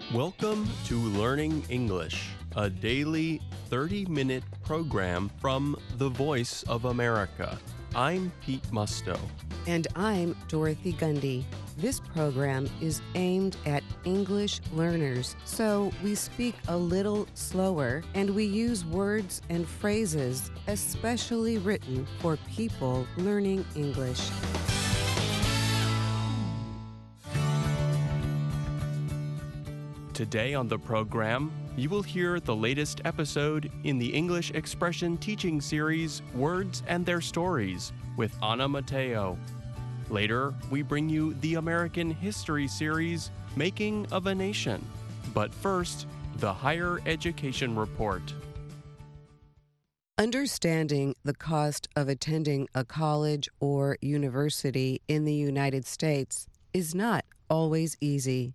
Welcome to Learning English, a daily 30-minute program from the Voice of America. I'm Pete Musto. And I'm Dorothy Gundy. This program is aimed at English learners, so we speak a little slower and we use words and phrases especially written for people learning English. Today on the program, you will hear the latest episode in the English expression teaching series Words and Their Stories with Anna Mateo. Later, we bring you the American history series Making of a Nation. But first, the Higher Education Report. Understanding the cost of attending a college or university in the United States is not always easy.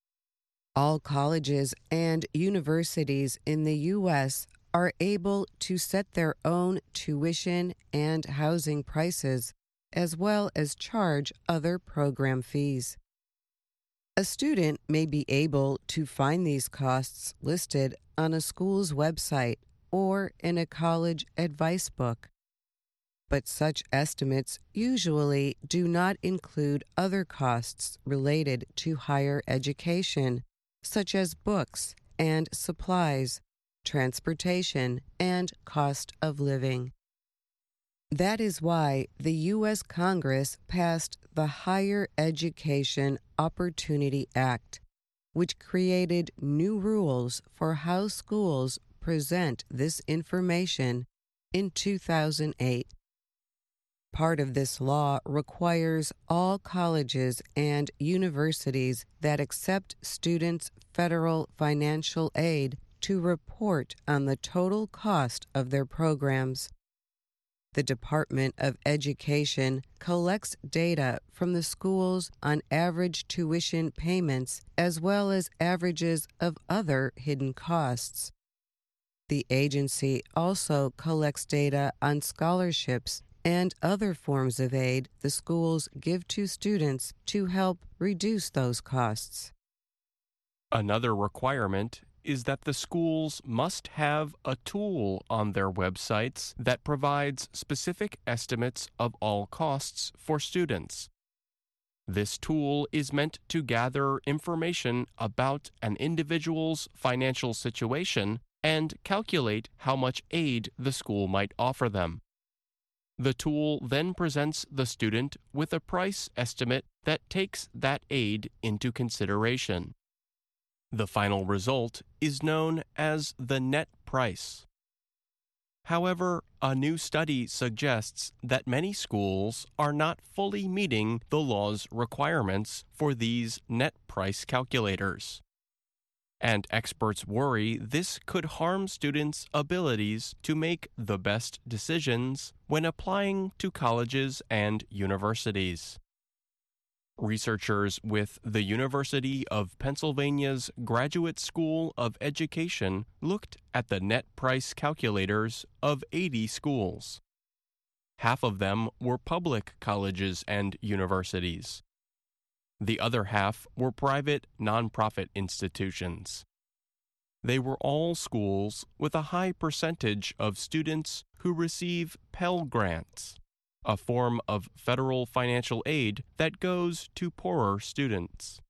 All colleges and universities in the U.S. are able to set their own tuition and housing prices, as well as charge other program fees. A student may be able to find these costs listed on a school's website or in a college advice book. But such estimates usually do not include other costs related to higher education, such as books and supplies, transportation, and cost of living. That is why the U.S. Congress passed the Higher Education Opportunity Act, which created new rules for how schools present this information in 2008. Part of this law requires all colleges and universities that accept students' federal financial aid to report on the total cost of their programs. The Department of Education collects data from the schools on average tuition payments as well as averages of other hidden costs. The agency also collects data on scholarships and other forms of aid the schools give to students to help reduce those costs. Another requirement is that the schools must have a tool on their websites that provides specific estimates of all costs for students. This tool is meant to gather information about an individual's financial situation and calculate how much aid the school might offer them. The tool then presents the student with a price estimate that takes that aid into consideration. The final result is known as the net price. However, a new study suggests that many schools are not fully meeting the law's requirements for these net price calculators. And experts worry this could harm students' abilities to make the best decisions when applying to colleges and universities. Researchers with the University of Pennsylvania's Graduate School of Education looked at the net price calculators of 80 schools. Half of them were public colleges and universities. The other half were private nonprofit institutions. They were all schools with a high percentage of students who receive Pell Grants, a form of federal financial aid that goes to poorer students.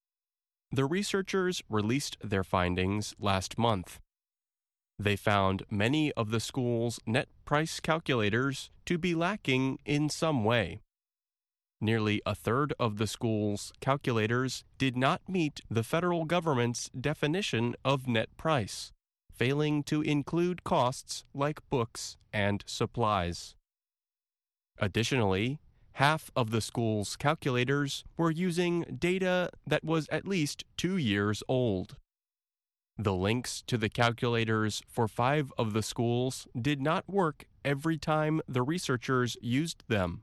The researchers released their findings last month. They found many of the schools' net price calculators to be lacking in some way. Nearly a third of the schools' calculators did not meet the federal government's definition of net price, failing to include costs like books and supplies. Additionally, half of the schools' calculators were using data that was at least 2 years old. The links to the calculators for 5 of the schools did not work every time the researchers used them.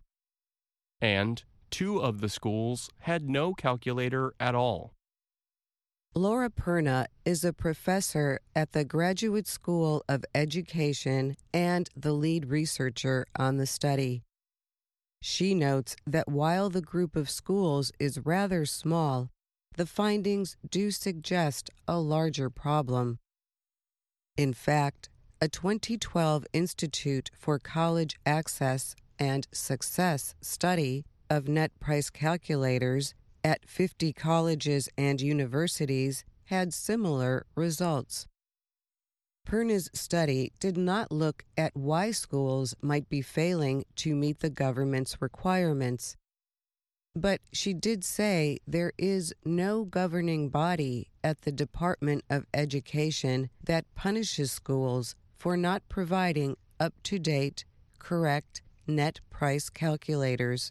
And 2 of the schools had no calculator at all. Laura Perna is a professor at the Graduate School of Education and the lead researcher on the study. She notes that while the group of schools is rather small, the findings do suggest a larger problem. In fact, a 2012 Institute for College Access and Success study of net price calculators at 50 colleges and universities had similar results. Perna's study did not look at why schools might be failing to meet the government's requirements, but she did say there is no governing body at the Department of Education that punishes schools for not providing up-to-date, correct net price calculators.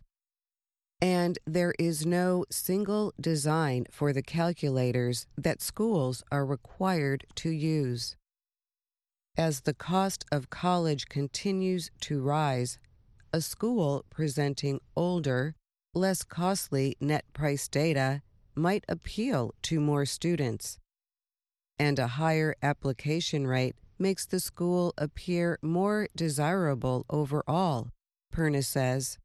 And there is no single design for the calculators that schools are required to use. As the cost of college continues to rise, a school presenting older, less costly net price data might appeal to more students, and a higher application rate makes the school appear more desirable overall, Perna says.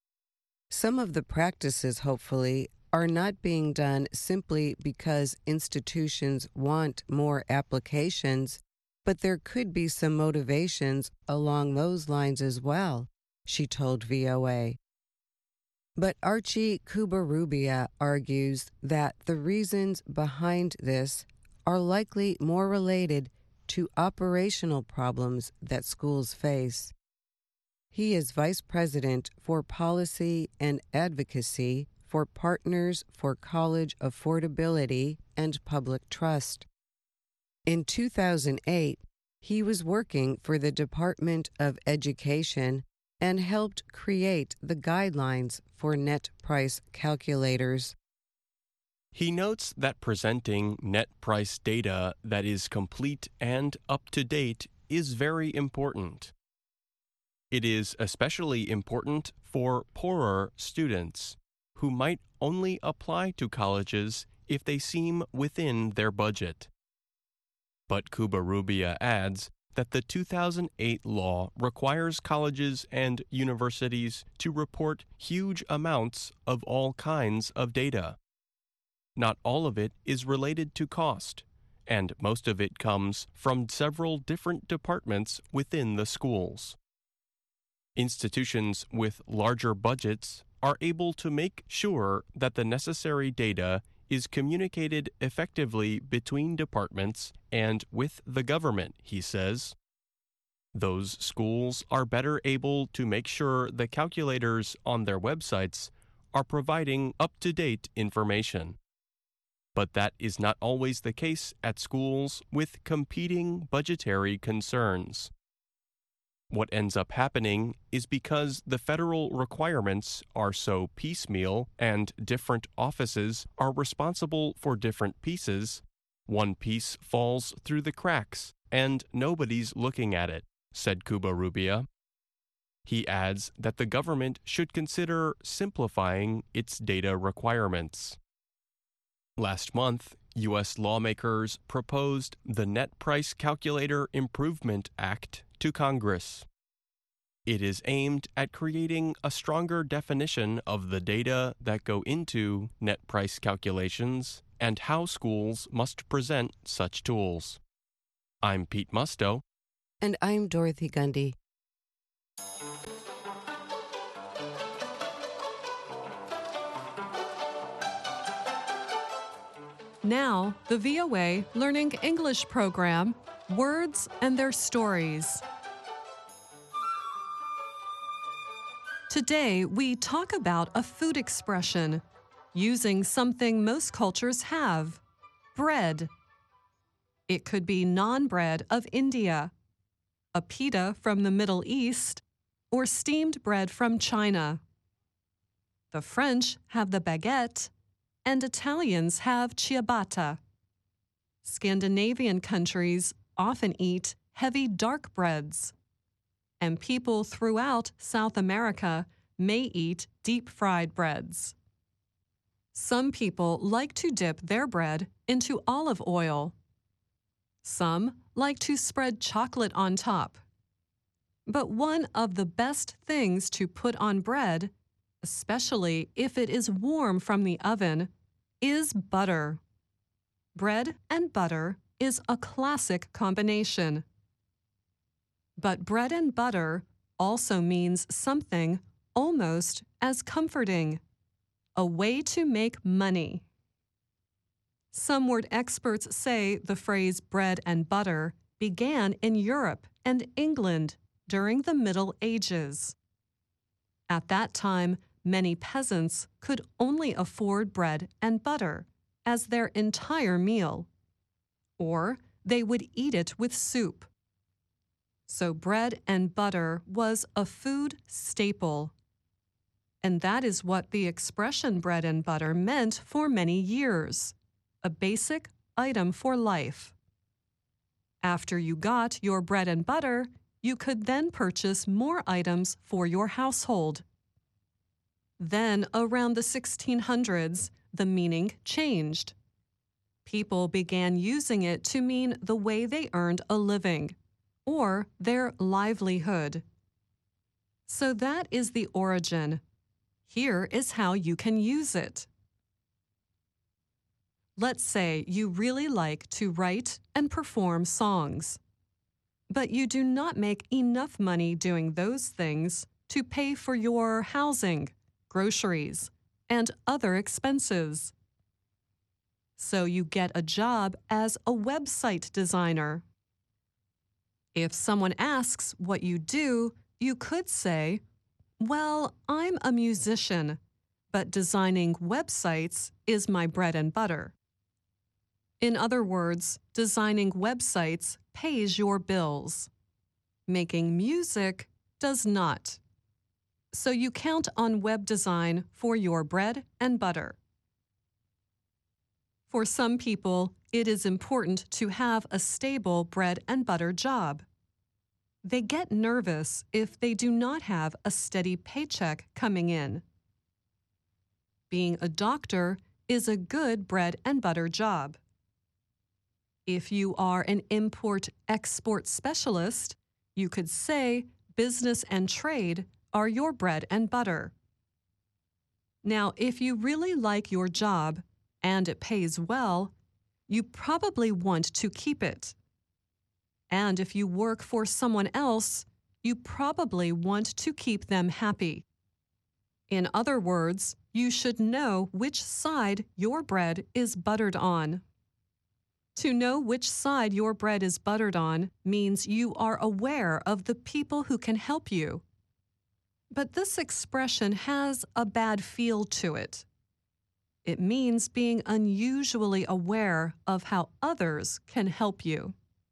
Some of the practices, hopefully, are not being done simply because institutions want more applications, but there could be some motivations along those lines as well, she told VOA. But Archie Covarrubias argues that the reasons behind this are likely more related to operational problems that schools face. He is Vice President for Policy and Advocacy for Partners for College Affordability and Public Trust. In 2008, he was working for the Department of Education and helped create the guidelines for net price calculators. He notes that presenting net price data that is complete and up-to-date is very important. It is especially important for poorer students who might only apply to colleges if they seem within their budget. But Covarrubias adds that the 2008 law requires colleges and universities to report huge amounts of all kinds of data. Not all of it is related to cost, and most of it comes from several different departments within the schools. Institutions with larger budgets are able to make sure that the necessary data is communicated effectively between departments and with the government, he says. Those schools are better able to make sure the calculators on their websites are providing up-to-date information. But that is not always the case at schools with competing budgetary concerns. What ends up happening is because the federal requirements are so piecemeal and different offices are responsible for different pieces, one piece falls through the cracks and nobody's looking at it, said Covarrubias. He adds that the government should consider simplifying its data requirements. Last month, U.S. lawmakers proposed the Net Price Calculator Improvement Act to Congress. It is aimed at creating a stronger definition of the data that go into net price calculations and how schools must present such tools. I'm Pete Musto. And I'm Dorothy Gundy. Now, the VOA Learning English program, Words and Their Stories. Today, we talk about a food expression, using something most cultures have, bread. It could be naan bread of India, a pita from the Middle East, or steamed bread from China. The French have the baguette, and Italians have ciabatta. Scandinavian countries often eat heavy dark breads, and people throughout South America may eat deep-fried breads. Some people like to dip their bread into olive oil. Some like to spread chocolate on top. But one of the best things to put on bread, especially if it is warm from the oven, is butter. Bread and butter is a classic combination. But bread and butter also means something almost as comforting, a way to make money. Some word experts say the phrase bread and butter began in Europe and England during the Middle Ages. At that time, many peasants could only afford bread and butter as their entire meal, or they would eat it with soup. So bread and butter was a food staple. And that is what the expression bread and butter meant for many years, a basic item for life. After you got your bread and butter, you could then purchase more items for your household. Then, around the 1600s, the meaning changed. People began using it to mean the way they earned a living, or their livelihood. So that is the origin. Here is how you can use it. Let's say you really like to write and perform songs, but you do not make enough money doing those things to pay for your housing, groceries, and other expenses. So you get a job as a website designer. If someone asks what you do, you could say, "Well, I'm a musician, but designing websites is my bread and butter." In other words, designing websites pays your bills. Making music does not. So you count on web design for your bread and butter. For some people, it is important to have a stable bread and butter job. They get nervous if they do not have a steady paycheck coming in. Being a doctor is a good bread and butter job. If you are an import-export specialist, you could say business and trade are your bread and butter. Now, if you really like your job and it pays well, you probably want to keep it. And if you work for someone else, you probably want to keep them happy. In other words, you should know which side your bread is buttered on. To know which side your bread is buttered on means you are aware of the people who can help you. But this expression has a bad feel to it. It means being unusually aware of how others can help you.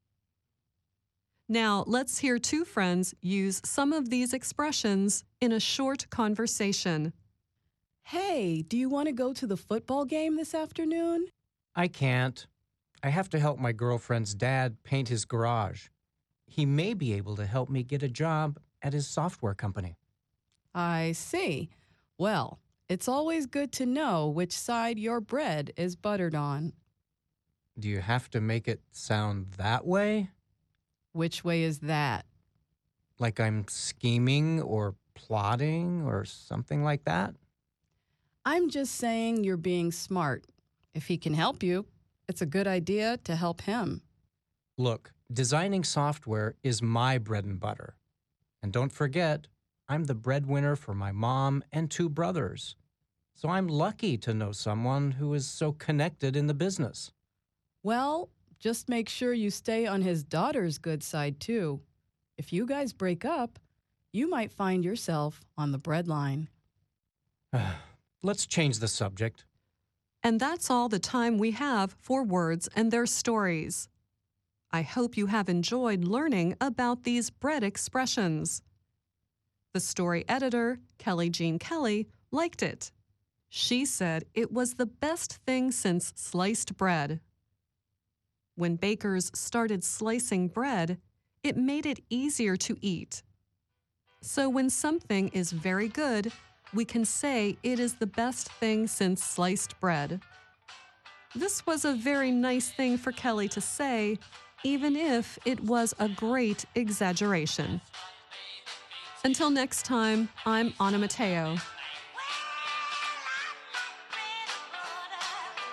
Now, let's hear two friends use some of these expressions in a short conversation. Hey, do you want to go to the football game this afternoon? I can't. I have to help my girlfriend's dad paint his garage. He may be able to help me get a job at his software company. I see. Well, it's always good to know which side your bread is buttered on. Do you have to make it sound that way? Which way is that? Like I'm scheming or plotting or something like that? I'm just saying you're being smart. If he can help you, it's a good idea to help him. Look, designing software is my bread and butter. And don't forget, I'm the breadwinner for my mom and two brothers. So I'm lucky to know someone who is so connected in the business. Well, just make sure you stay on his daughter's good side, too. If you guys break up, you might find yourself on the breadline. Let's change the subject. And that's all the time we have for words and their stories. I hope you have enjoyed learning about these bread expressions. The story editor, Kelly Jean Kelly, liked it. She said it was the best thing since sliced bread. When bakers started slicing bread, it made it easier to eat. So when something is very good, we can say it is the best thing since sliced bread. This was a very nice thing for Kelly to say, even if it was a great exaggeration. Until next time, I'm Anna Mateo.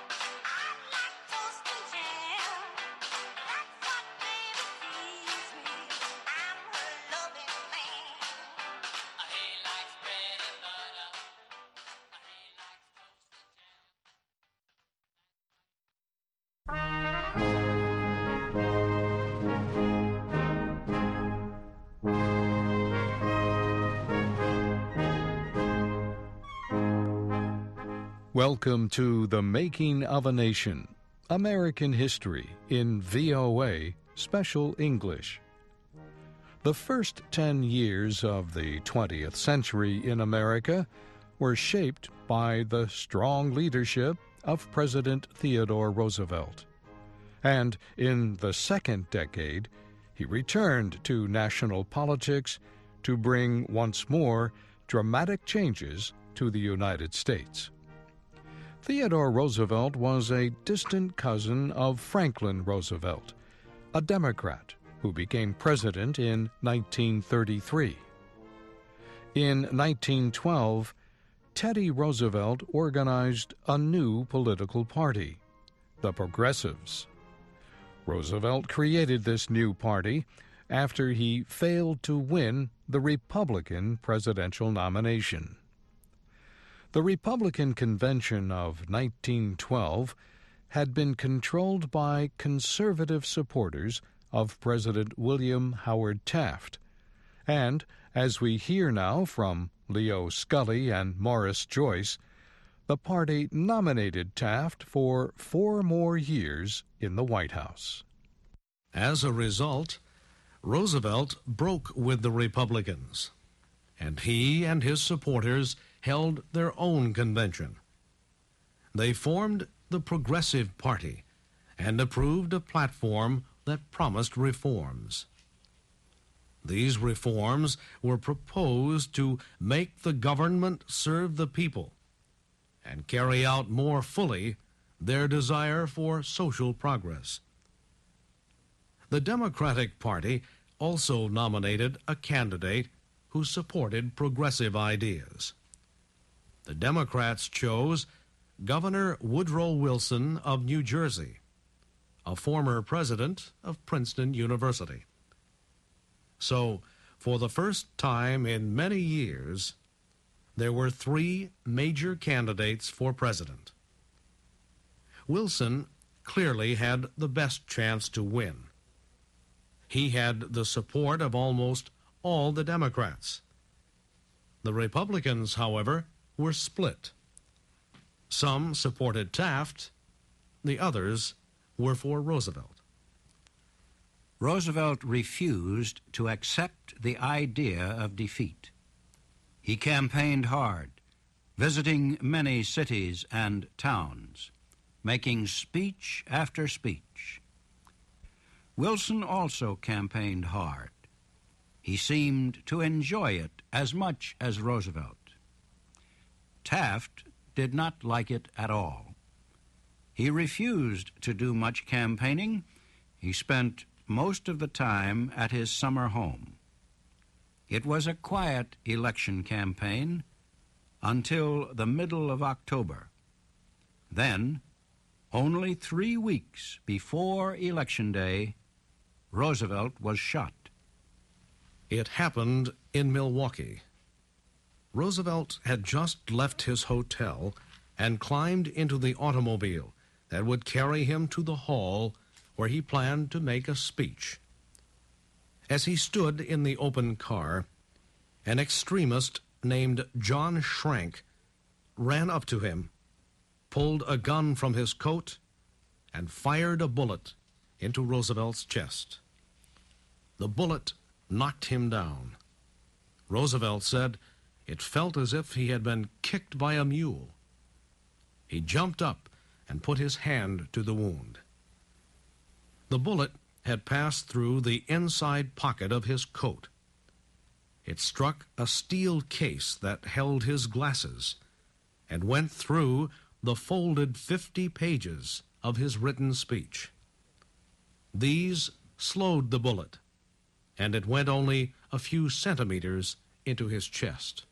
Welcome to The Making of a Nation, American History in VOA Special English. The first 10 years of the 20th century in America were shaped by the strong leadership of President Theodore Roosevelt. And in the second decade, he returned to national politics to bring once more dramatic changes to the United States. Theodore Roosevelt was a distant cousin of Franklin Roosevelt, a Democrat who became president in 1933. In 1912, Teddy Roosevelt organized a new political party, the Progressives. Roosevelt created this new party after he failed to win the Republican presidential nomination. The Republican Convention of 1912 had been controlled by conservative supporters of President William Howard Taft, and, as we hear now from Leo Scully and Morris Joyce, the party nominated Taft for 4 more years in the White House. As a result, Roosevelt broke with the Republicans, and he and his supporters held their own convention. They formed the Progressive Party and approved a platform that promised reforms. These reforms were proposed to make the government serve the people and carry out more fully their desire for social progress. The Democratic Party also nominated a candidate who supported progressive ideas. The Democrats chose Governor Woodrow Wilson of New Jersey, a former president of Princeton University. So, for the first time in many years, there were 3 major candidates for president. Wilson clearly had the best chance to win. He had the support of almost all the Democrats. The Republicans, however, were split. Some supported Taft, the others were for Roosevelt. Roosevelt refused to accept the idea of defeat. He campaigned hard, visiting many cities and towns, making speech after speech. Wilson also campaigned hard. He seemed to enjoy it as much as Roosevelt. Taft did not like it at all. He refused to do much campaigning. He spent most of the time at his summer home. It was a quiet election campaign until the middle of October. Then, only 3 weeks before Election Day, Roosevelt was shot. It happened in Milwaukee. Roosevelt had just left his hotel and climbed into the automobile that would carry him to the hall where he planned to make a speech. As he stood in the open car, an extremist named John Schrank ran up to him, pulled a gun from his coat, and fired a bullet into Roosevelt's chest. The bullet knocked him down. Roosevelt said it felt as if he had been kicked by a mule. He jumped up and put his hand to the wound. The bullet had passed through the inside pocket of his coat. It struck a steel case that held his glasses and went through the folded 50 pages of his written speech. These slowed the bullet, and it went only a few centimeters into his chest.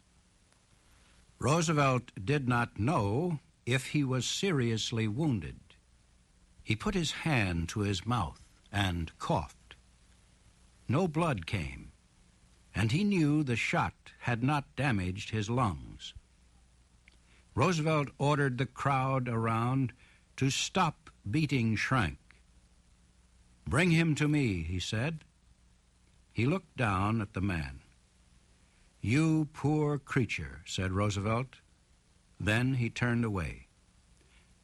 Roosevelt did not know if he was seriously wounded. He put his hand to his mouth and coughed. No blood came, and he knew the shot had not damaged his lungs. Roosevelt ordered the crowd around to stop beating Schrank. "Bring him to me," he said. He looked down at the man. "You poor creature," said Roosevelt. Then he turned away.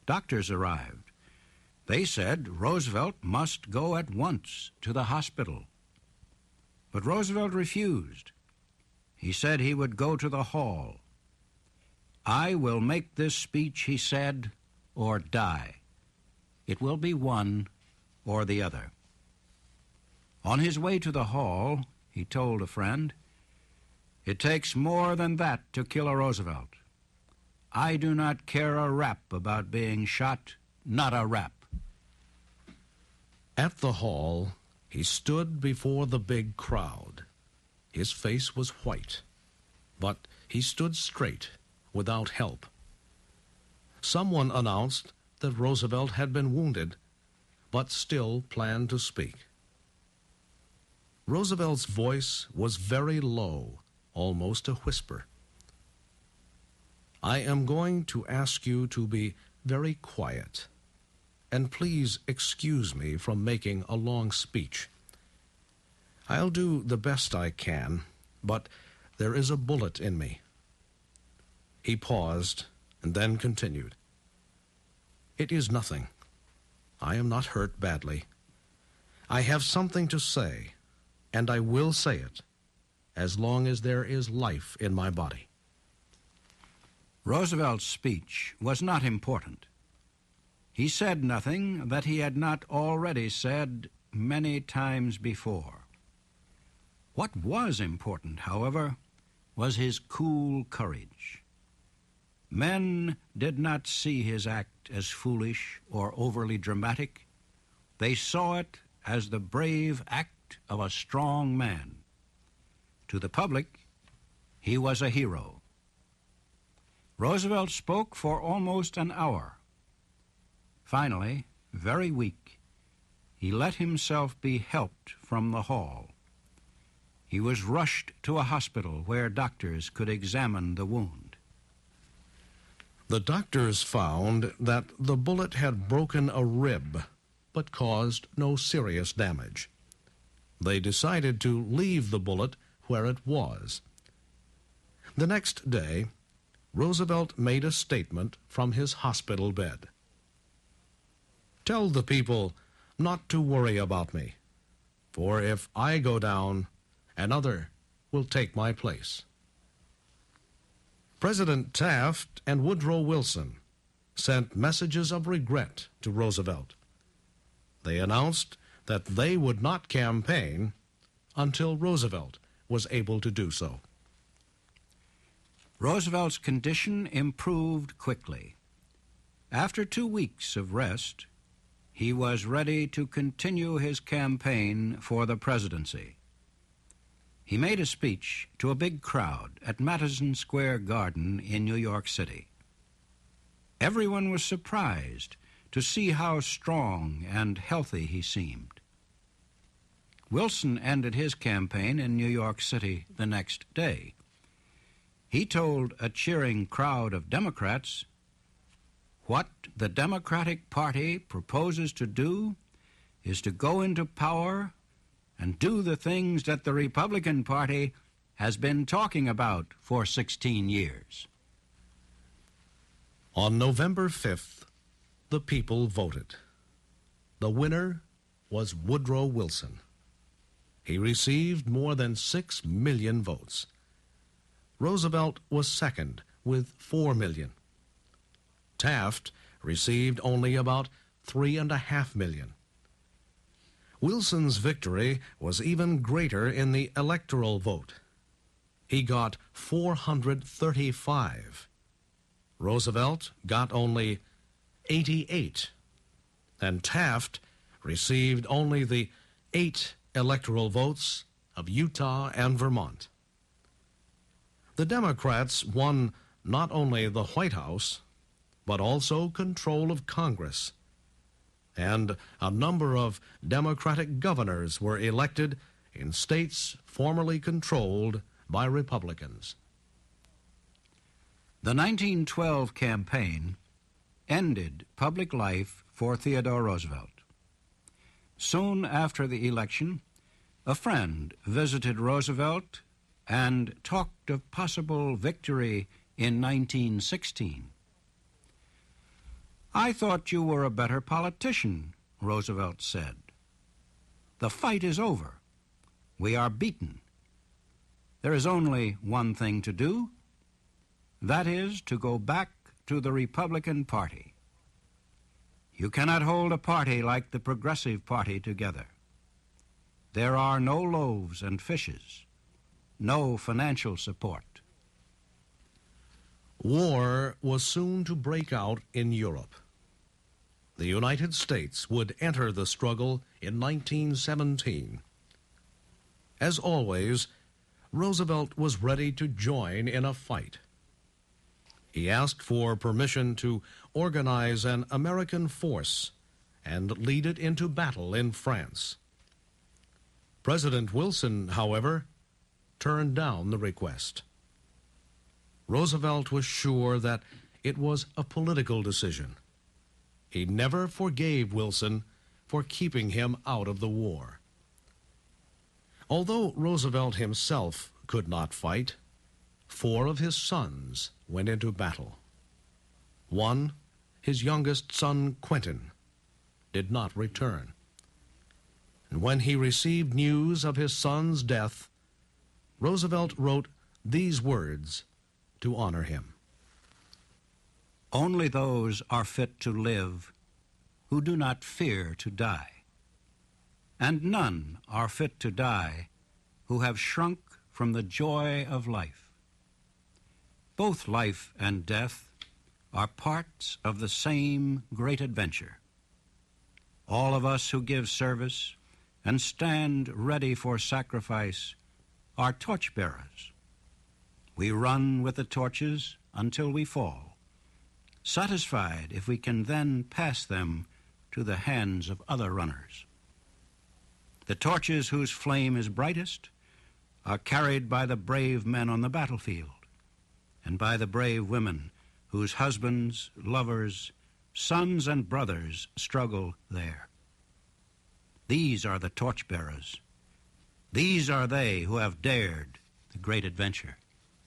Doctors arrived. They said Roosevelt must go at once to the hospital. But Roosevelt refused. He said he would go to the hall. "I will make this speech," he said, "or die. It will be one or the other." On his way to the hall, he told a friend, "It takes more than that to kill a Roosevelt. I do not care a rap about being shot, not a rap." At the hall, he stood before the big crowd. His face was white, but he stood straight, without help. Someone announced that Roosevelt had been wounded, but still planned to speak. Roosevelt's voice was very low, almost a whisper. "I am going to ask you to be very quiet, and please excuse me from making a long speech. I'll do the best I can, but there is a bullet in me." He paused and then continued, "It is nothing. I am not hurt badly. I have something to say, and I will say it, as long as there is life in my body." Roosevelt's speech was not important. He said nothing that he had not already said many times before. What was important, however, was his cool courage. Men did not see his act as foolish or overly dramatic. They saw it as the brave act of a strong man. To the public, he was a hero. Roosevelt spoke for almost an hour. Finally, very weak, he let himself be helped from the hall. He was rushed to a hospital where doctors could examine the wound. The doctors found that the bullet had broken a rib, but caused no serious damage. They decided to leave the bullet where it was. The next day, Roosevelt made a statement from his hospital bed. "Tell the people not to worry about me, for if I go down, another will take my place." President Taft and Woodrow Wilson sent messages of regret to Roosevelt. They announced that they would not campaign until Roosevelt was able to do so. Roosevelt's condition improved quickly. After 2 weeks of rest, he was ready to continue his campaign for the presidency. He made a speech to a big crowd at Madison Square Garden in New York City. Everyone was surprised to see how strong and healthy he seemed. Wilson ended his campaign in New York City the next day. He told a cheering crowd of Democrats, "What the Democratic Party proposes to do is to go into power and do the things that the Republican Party has been talking about for 16 years. On November 5th, the people voted. The winner was Woodrow Wilson. He received more than 6 million votes. Roosevelt was second with 4 million. Taft received only about 3.5 million. Wilson's victory was even greater in the electoral vote. He got 435. Roosevelt got only 88. And Taft received only the 8 electoral votes of Utah and Vermont. The Democrats won not only the White House, but also control of Congress. And a number of Democratic governors were elected in states formerly controlled by Republicans. The 1912 campaign ended public life for Theodore Roosevelt. Soon after the election, a friend visited Roosevelt and talked of possible victory in 1916. "I thought you were a better politician," Roosevelt said. "The fight is over. We are beaten. There is only one thing to do. That is to go back to the Republican Party. You cannot hold a party like the Progressive Party together. There are no loaves and fishes, no financial support." War was soon to break out in Europe. The United States would enter the struggle in 1917. As always, Roosevelt was ready to join in a fight. He asked for permission to organize an American force and lead it into battle in France. President Wilson, however, turned down the request. Roosevelt was sure that it was a political decision. He never forgave Wilson for keeping him out of the war. Although Roosevelt himself could not fight, 4 of his sons went into battle. One, his youngest son, Quentin, did not return. And when he received news of his son's death, Roosevelt wrote these words to honor him. "Only those are fit to live who do not fear to die. And none are fit to die who have shrunk from the joy of life. Both life and death are parts of the same great adventure. All of us who give service and stand ready for sacrifice are torchbearers. We run with the torches until we fall, satisfied if we can then pass them to the hands of other runners. The torches whose flame is brightest are carried by the brave men on the battlefield and by the brave women whose husbands, lovers, sons, and brothers struggle there. These are the torchbearers. These are they who have dared the great adventure."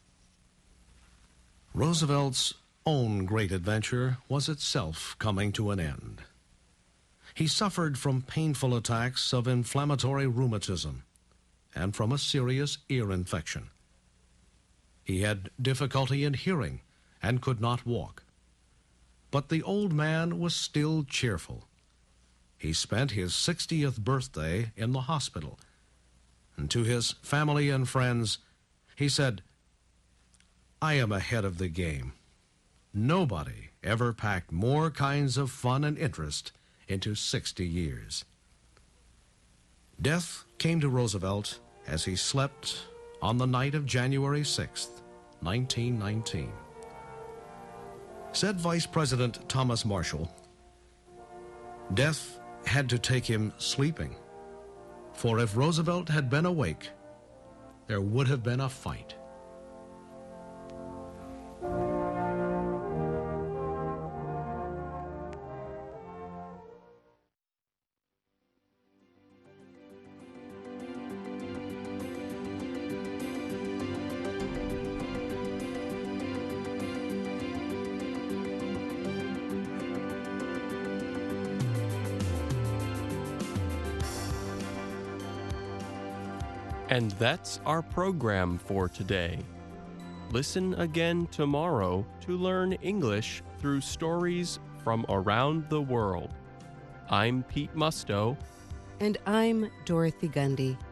Roosevelt's own great adventure was itself coming to an end. He suffered from painful attacks of inflammatory rheumatism and from a serious ear infection. He had difficulty in hearing and could not walk. But the old man was still cheerful. He spent his 60th birthday in the hospital, and to his family and friends, he said, "I am ahead of the game. Nobody ever packed more kinds of fun and interest into 60 years." Death came to Roosevelt as he slept on the night of January 6th, 1919. Said Vice President Thomas Marshall, "Death had to take him sleeping, for if Roosevelt had been awake, there would have been a fight." And that's our program for today. Listen again tomorrow to learn English through stories from around the world. I'm Pete Musto. And I'm Dorothy Gundy.